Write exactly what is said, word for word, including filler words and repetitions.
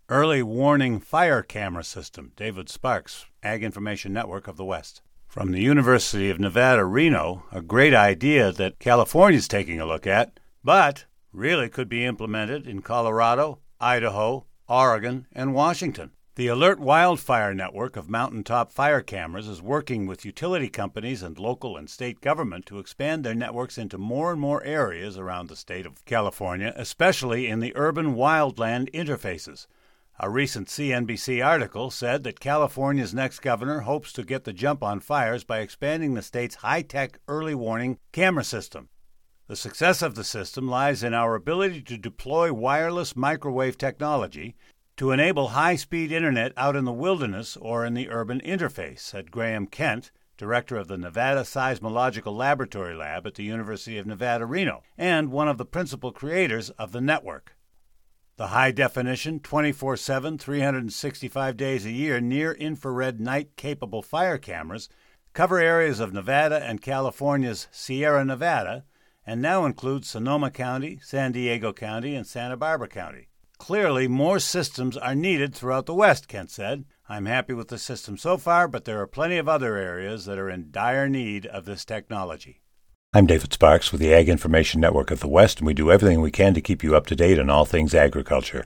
Early Warning Fire Camera System. David Sparks, Ag Information Network of the West. From the University of Nevada, Reno, a great idea that California's taking a look at, but really could be implemented in Colorado, Idaho, Oregon, and Washington. The Alert Wildfire Network of mountaintop fire cameras is working with utility companies and local and state government to expand their networks into more and more areas around the state of California, especially in the urban wildland interfaces. A recent C N B C article said that California's next governor hopes to get the jump on fires by expanding the state's high-tech early warning camera system. The success of the system lies in our ability to deploy wireless microwave technology to enable high-speed internet out in the wilderness or in the urban interface, said Graham Kent, director of the Nevada Seismological Laboratory Lab at the University of Nevada, Reno, and one of the principal creators of the network. The high-definition, twenty-four seven, three hundred sixty-five days a year near-infrared night-capable fire cameras cover areas of Nevada and California's Sierra Nevada and now include Sonoma County, San Diego County, and Santa Barbara County. Clearly, more systems are needed throughout the West, Kent said. I'm happy with the system so far, but there are plenty of other areas that are in dire need of this technology. I'm David Sparks with the Ag Information Network of the West, and we do everything we can to keep you up to date on all things agriculture.